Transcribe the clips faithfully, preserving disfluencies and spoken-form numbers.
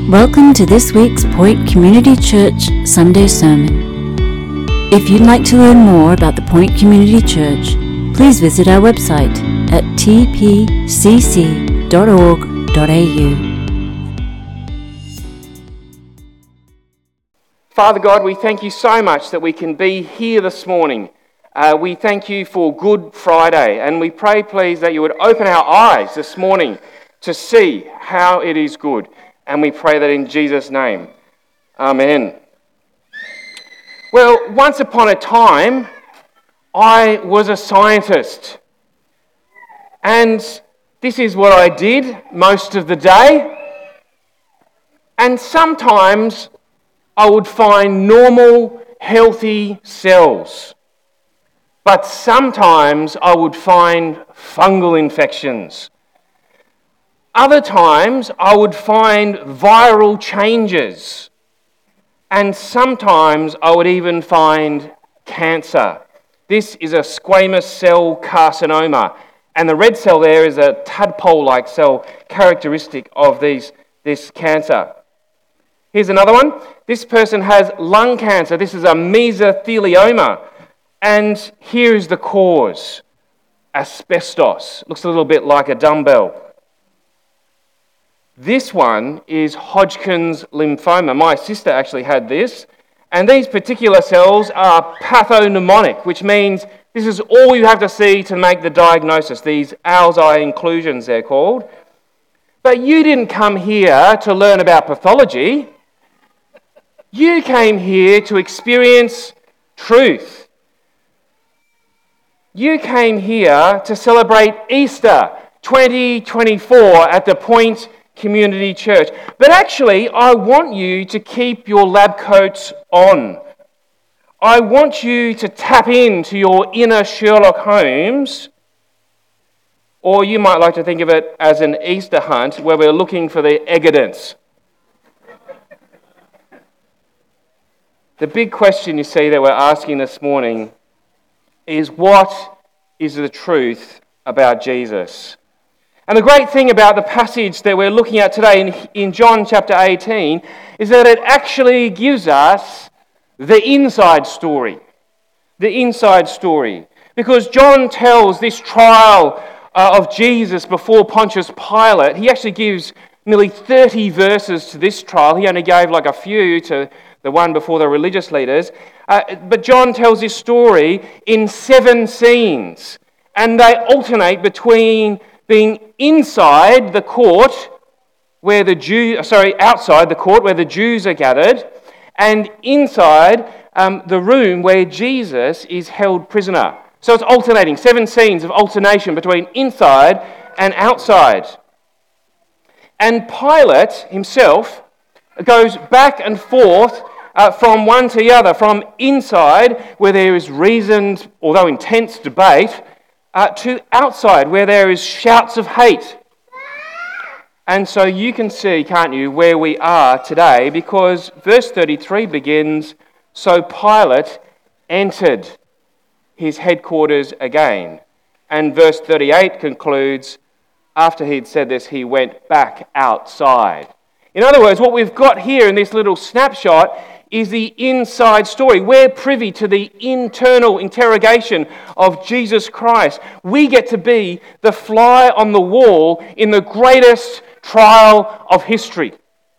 Welcome to this week's Point Community Church Sunday Sermon. If you'd like to learn more about the Point Community Church, please visit our website at t p c c dot org dot a u. Father God, we thank you so much that we can be here this morning. Uh, we thank you for Good Friday, and we pray, please, that you would open our eyes this morning to see how it is good. And we pray that in Jesus' name. Amen. Well, once upon a time, I was a scientist. And this is what I did most of the day. And sometimes I would find normal, healthy cells. But sometimes I would find fungal infections. Other times I would find viral changes. And sometimes I would even find cancer. This is a squamous cell carcinoma. And the red cell there is a tadpole-like cell characteristic of these, this cancer. Here's another one. This person has lung cancer. This is a mesothelioma. And here is the cause. Asbestos. Looks a little bit like a dumbbell. This one is Hodgkin's lymphoma. My sister actually had this. And these particular cells are pathognomonic, which means this is all you have to see to make the diagnosis. These owl's eye inclusions, they're called. But you didn't come here to learn about pathology. You came here to experience truth. You came here to celebrate Easter twenty twenty-four at the Point Community Church. But actually, I want you to keep your lab coats on. I want you to tap into your inner Sherlock Holmes, or you might like to think of it as an Easter hunt where we're looking for the evidence. The big question, you see, that we're asking this morning is, what is the truth about Jesus? And the great thing about the passage that we're looking at today in, in John chapter eighteen is that it actually gives us the inside story. The inside story. Because John tells this trial uh, of Jesus before Pontius Pilate. He actually gives nearly thirty verses to this trial. He only gave like a few to the one before the religious leaders. Uh, but John tells this story in seven scenes. And they alternate between being inside the court where the Jew, sorry, outside the court where the Jews are gathered, and inside um, the room where Jesus is held prisoner. So it's alternating, seven scenes of alternation between inside and outside. And Pilate himself goes back and forth uh, from one to the other, from inside where there is reasoned, although intense debate, Uh, to outside, where there is shouts of hate. And so you can see, can't you, where we are today, because verse thirty-three begins, "So Pilate entered his headquarters again." And verse thirty-eight concludes, after he'd said this, he went back outside. In other words, what we've got here in this little snapshot is the inside story. We're privy to the internal interrogation of Jesus Christ. We get to be the fly on the wall in the greatest trial of history.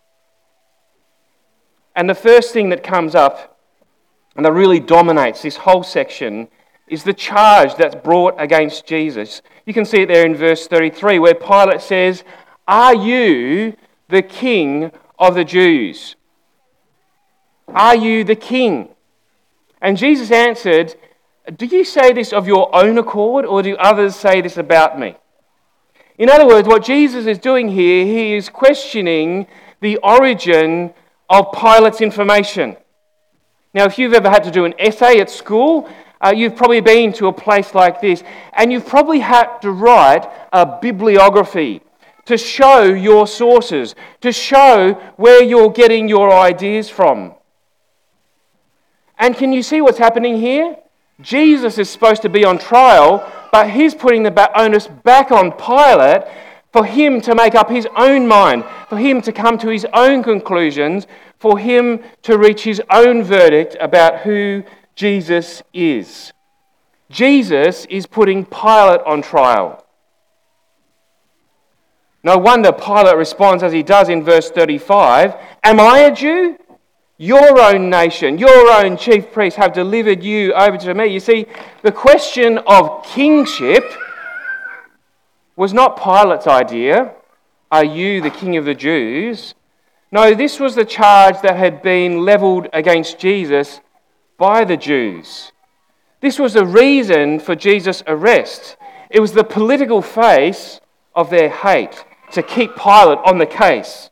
And the first thing that comes up, and that really dominates this whole section, is the charge that's brought against Jesus. You can see it there in verse thirty-three, where Pilate says, "Are you the king of the Jews? Are you the king?" And Jesus answered, "Do you say this of your own accord, or do others say this about me?" In other words, what Jesus is doing here, he is questioning the origin of Pilate's information. Now, if you've ever had to do an essay at school, uh, you've probably been to a place like this, and you've probably had to write a bibliography to show your sources, to show where you're getting your ideas from. And can you see what's happening here? Jesus is supposed to be on trial, but he's putting the onus back on Pilate for him to make up his own mind, for him to come to his own conclusions, for him to reach his own verdict about who Jesus is. Jesus is putting Pilate on trial. No wonder Pilate responds as he does in verse thirty-five, "Am I a Jew? Your own nation, your own chief priests have delivered you over to me." You see, the question of kingship was not Pilate's idea. Are you the king of the Jews? No, this was the charge that had been levelled against Jesus by the Jews. This was the reason for Jesus' arrest. It was the political face of their hate to keep Pilate on the case.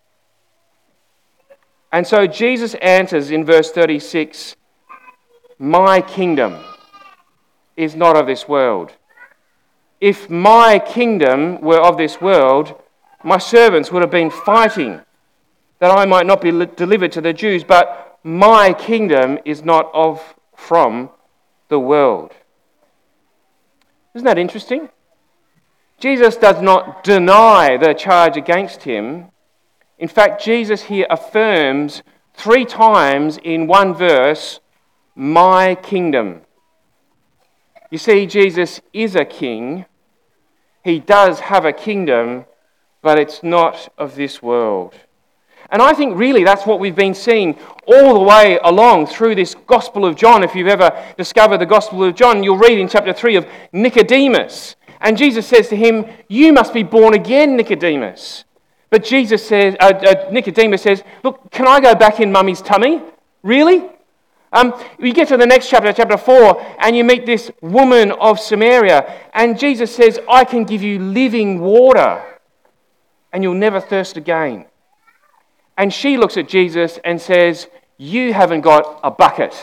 And so Jesus answers in verse thirty-six, "My kingdom is not of this world. If my kingdom were of this world, my servants would have been fighting that I might not be delivered to the Jews, but my kingdom is not of from the world." Isn't that interesting? Jesus does not deny the charge against him. In fact, Jesus here affirms three times in one verse, "My kingdom." You see, Jesus is a king. He does have a kingdom, but it's not of this world. And I think really that's what we've been seeing all the way along through this Gospel of John. If you've ever discovered the Gospel of John, you'll read in chapter three of Nicodemus. And Jesus says to him, "You must be born again, Nicodemus." But Jesus says, uh, uh, Nicodemus says, "Look, can I go back in mummy's tummy? Really?" Um, you get to the next chapter, chapter four, and you meet this woman of Samaria. And Jesus says, "I can give you living water, and you'll never thirst again." And she looks at Jesus and says, "You haven't got a bucket."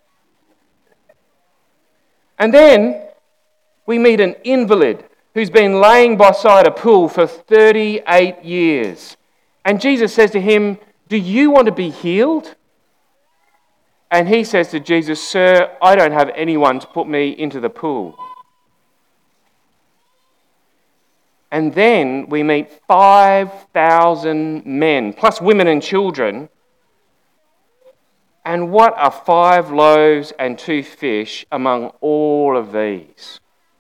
And then we meet an invalid who's been laying beside a pool for thirty-eight years. And Jesus says to him, "Do you want to be healed?" And he says to Jesus, "Sir, I don't have anyone to put me into the pool." And then we meet five thousand men, plus women and children. And what are five loaves and two fish among all of these?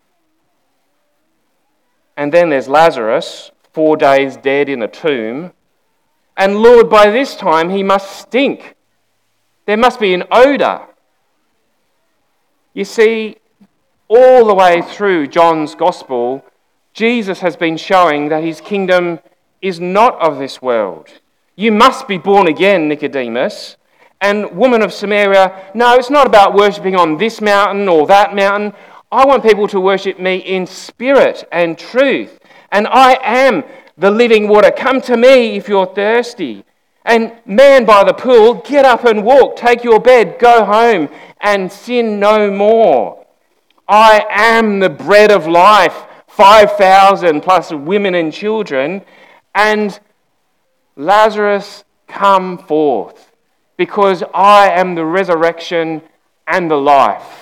And then there's Lazarus, four days dead in a tomb. And Lord, by this time he must stink. There must be an odour. You see, all the way through John's Gospel, Jesus has been showing that his kingdom is not of this world. You must be born again, Nicodemus. And woman of Samaria, no, it's not about worshipping on this mountain or that mountain. I want people to worship me in spirit and truth. And I am the living water. Come to me if you're thirsty. And man by the pool, get up and walk. Take your bed, go home, and sin no more. I am the bread of life. five thousand plus women and children. And Lazarus, come forth, because I am the resurrection and the life.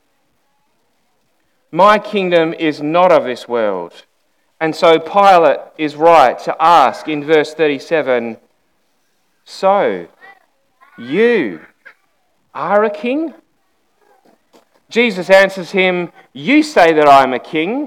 My kingdom is not of this world. And so Pilate is right to ask in verse thirty-seven, "So, you are a king?" Jesus answers him, "You say that I am a king."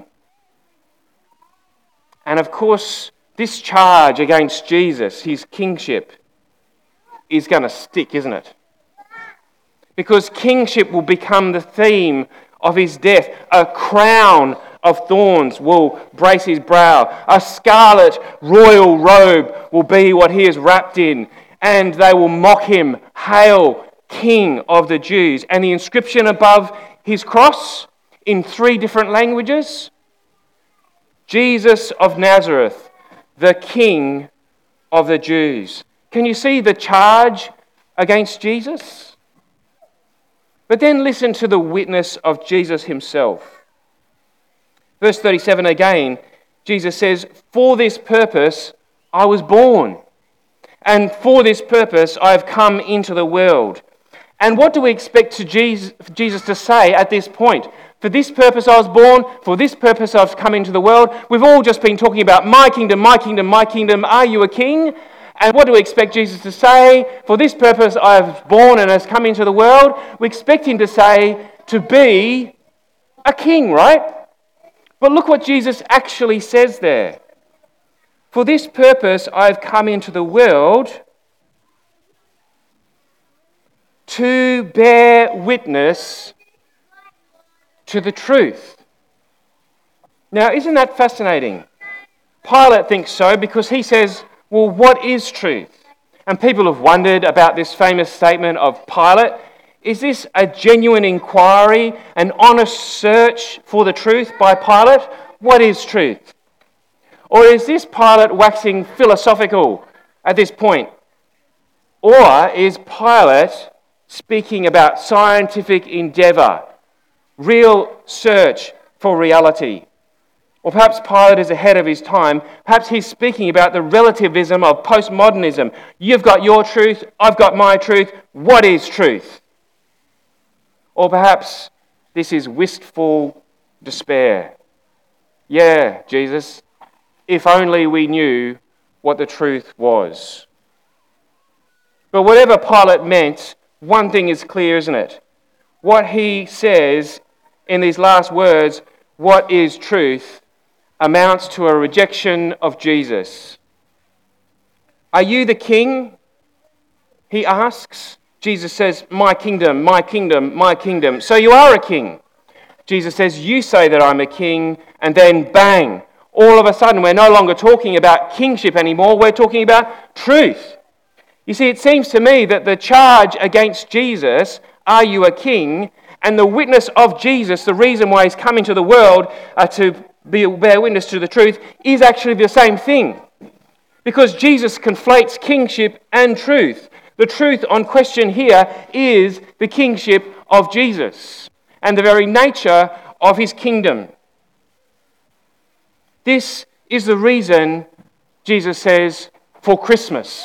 And of course, this charge against Jesus, his kingship, is going to stick, isn't it? Because kingship will become the theme of his death. A crown of thorns will brace his brow. A scarlet royal robe will be what he is wrapped in. And they will mock him, "Hail, King of the Jews." And the inscription above his cross in three different languages, "Jesus of Nazareth, the King of the Jews." Can you see the charge against Jesus? But then listen to the witness of Jesus himself. Verse thirty-seven again, Jesus says, "For this purpose I was born, and for this purpose I have come into the world." And what do we expect to Jesus, Jesus to say at this point? For this purpose I was born, for this purpose I've come into the world. We've all just been talking about my kingdom, my kingdom, my kingdom. Are you a king? And what do we expect Jesus to say? For this purpose I have born and has come into the world. We expect him to say, to be a king, right? But look what Jesus actually says there. For this purpose I have come into the world to bear witness to the truth. Now, isn't that fascinating? Pilate thinks so because he says, well, what is truth? And people have wondered about this famous statement of Pilate. Is this a genuine inquiry, an honest search for the truth by Pilate? What is truth? Or is this Pilate waxing philosophical at this point? Or is Pilate speaking about scientific endeavour, real search for reality? Or perhaps Pilate is ahead of his time. Perhaps he's speaking about the relativism of postmodernism. You've got your truth, I've got my truth. What is truth? Or perhaps this is wistful despair. Yeah, Jesus, if only we knew what the truth was. But whatever Pilate meant, one thing is clear, isn't it? What he says in these last words, what is truth, amounts to a rejection of Jesus. Are you the king? He asks. Jesus says, my kingdom, my kingdom, my kingdom. So you are a king. Jesus says, you say that I'm a king, and then bang, all of a sudden we're no longer talking about kingship anymore, we're talking about truth. You see, it seems to me that the charge against Jesus, are you a king, and the witness of Jesus, the reason why he's come into the world uh, to be, bear witness to the truth, is actually the same thing. Because Jesus conflates kingship and truth. The truth on question here is the kingship of Jesus and the very nature of his kingdom. This is the reason, Jesus says, for Christmas.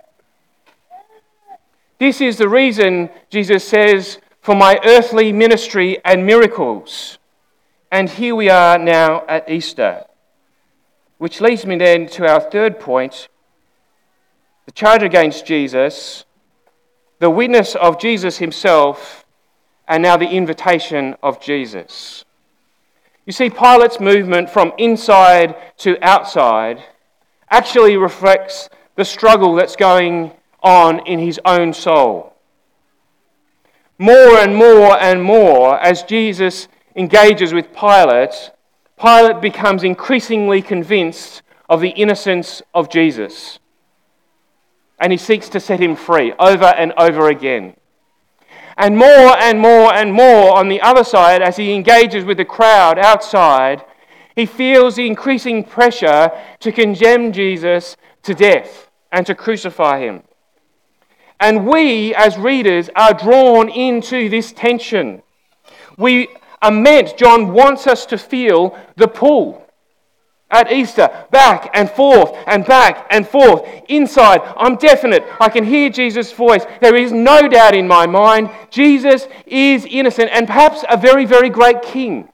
This is the reason, Jesus says, for my earthly ministry and miracles. And here we are now at Easter. Which leads me then to our third point, the charge against Jesus, the witness of Jesus himself, and now the invitation of Jesus. You see, Pilate's movement from inside to outside actually reflects the struggle that's going on in his own soul. More and more and more, as Jesus engages with Pilate, Pilate becomes increasingly convinced of the innocence of Jesus. And he seeks to set him free over and over again. And more and more and more on the other side, as he engages with the crowd outside, he feels the increasing pressure to condemn Jesus to death and to crucify him. And we, as readers, are drawn into this tension. We are meant, John wants us to feel the pull. At Easter, back and forth and back and forth. Inside, I'm definite. I can hear Jesus' voice. There is no doubt in my mind. Jesus is innocent and perhaps a very, very great king.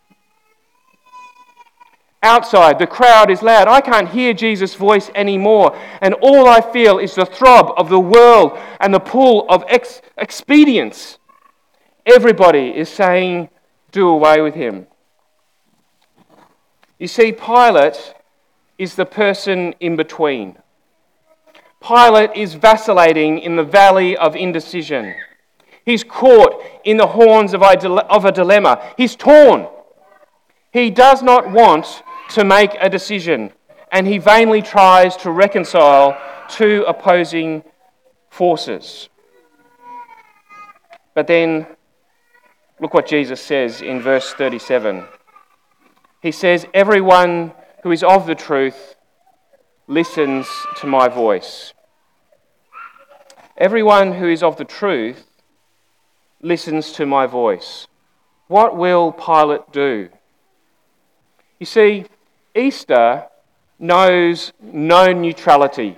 Outside, the crowd is loud. I can't hear Jesus' voice anymore. And all I feel is the throb of the world and the pull of ex- expedience. Everybody is saying, do away with him. You see, Pilate is the person in between. Pilate is vacillating in the valley of indecision. He's caught in the horns of a dilemma. He's torn. He does not want to make a decision, and he vainly tries to reconcile two opposing forces. But then, look what Jesus says in verse thirty-seven. He says, everyone who is of the truth listens to my voice. Everyone who is of the truth listens to my voice. What will Pilate do? You see, Easter knows no neutrality.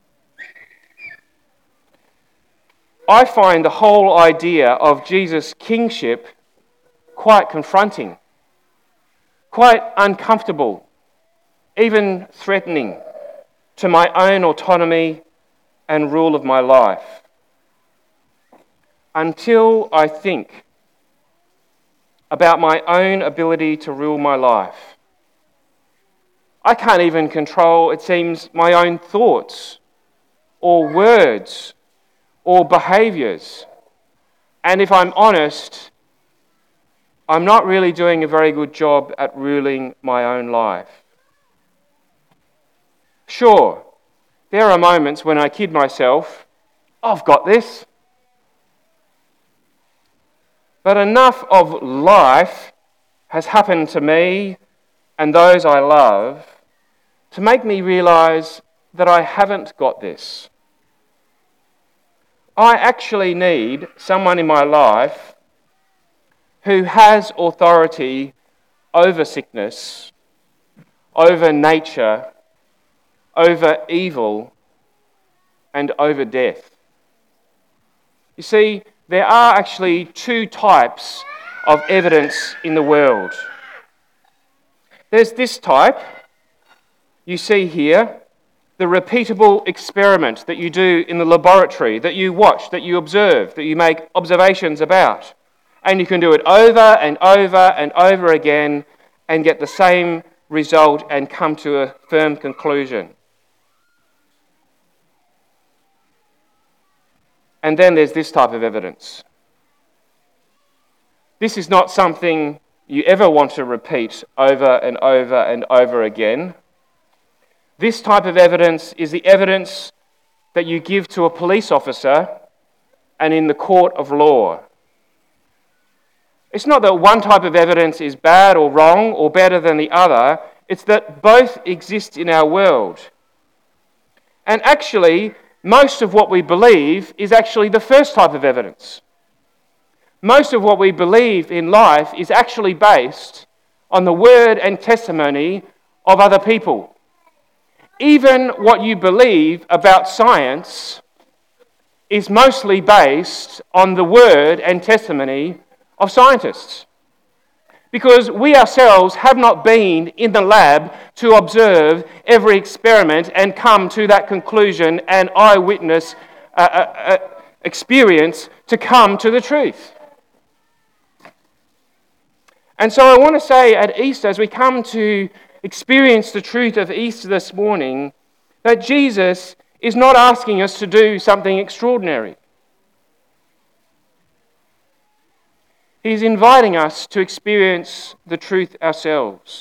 I find the whole idea of Jesus' kingship quite confronting. Quite uncomfortable, even threatening to my own autonomy and rule of my life. Until I think about my own ability to rule my life, I can't even control, it seems, my own thoughts or words or behaviours. And if I'm honest, I'm not really doing a very good job at ruling my own life. Sure, there are moments when I kid myself, I've got this. But enough of life has happened to me and those I love to make me realise that I haven't got this. I actually need someone in my life who has authority over sickness, over nature, over evil, and over death. You see, there are actually two types of evidence in the world. There's this type, you see here, the repeatable experiment that you do in the laboratory, that you watch, that you observe, that you make observations about. And you can do it over and over and over again and get the same result and come to a firm conclusion. And then there's this type of evidence. This is not something you ever want to repeat over and over and over again. This type of evidence is the evidence that you give to a police officer and in the court of law. It's not that one type of evidence is bad or wrong or better than the other. It's that both exist in our world. And actually, most of what we believe is actually the first type of evidence. Most of what we believe in life is actually based on the word and testimony of other people. Even what you believe about science is mostly based on the word and testimony of scientists. Because we ourselves have not been in the lab to observe every experiment and come to that conclusion and eyewitness uh, uh, uh, experience to come to the truth. And so I want to say at Easter, as we come to experience the truth of Easter this morning, that Jesus is not asking us to do something extraordinary. He's inviting us to experience the truth ourselves.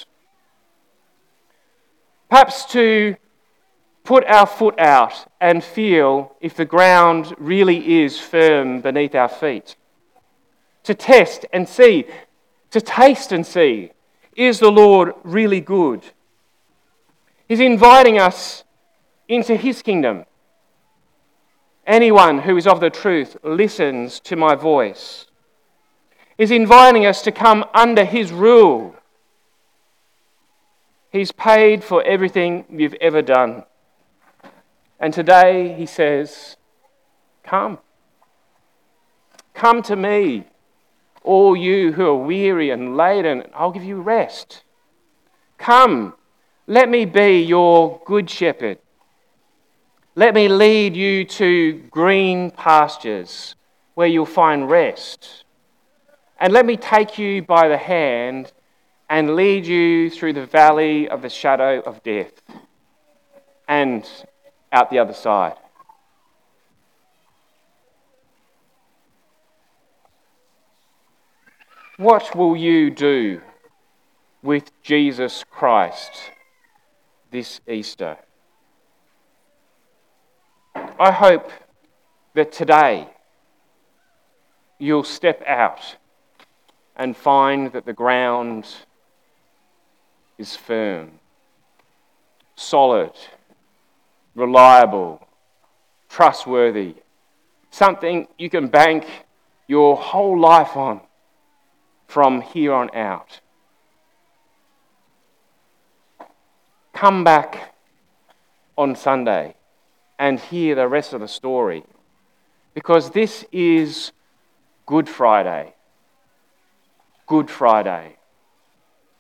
Perhaps to put our foot out and feel if the ground really is firm beneath our feet. To test and see, to taste and see, is the Lord really good? He's inviting us into His kingdom. Anyone who is of the truth listens to my voice. He's inviting us to come under His rule. He's paid for everything you've ever done. And today He says, come. Come to me, all you who are weary and laden, I'll give you rest. Come, let me be your good shepherd. Let me lead you to green pastures where you'll find rest. And let me take you by the hand and lead you through the valley of the shadow of death and out the other side. What will you do with Jesus Christ this Easter? I hope that today you'll step out and find that the ground is firm, solid, reliable, trustworthy, something you can bank your whole life on from here on out. Come back on Sunday and hear the rest of the story, because this is Good Friday. Good Friday.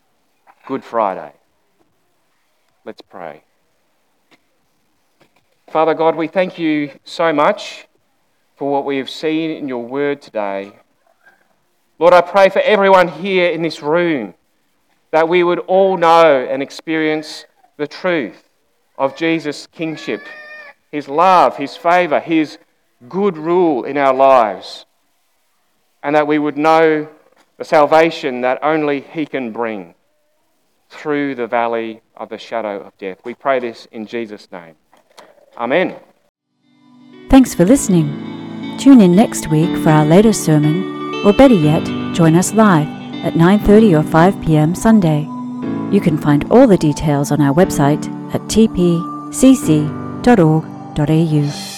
Good Friday. Let's pray. Father God, we thank you so much for what we have seen in your word today. Lord, I pray for everyone here in this room that we would all know and experience the truth of Jesus' kingship, his love, his favour, his good rule in our lives, and that we would know the salvation that only he can bring through the valley of the shadow of death. We pray this in Jesus' name. Amen. Thanks for listening. Tune in next week for our latest sermon, or better yet, join us live at nine thirty or five p.m. Sunday. You can find all the details on our website at t p c c dot org dot a u.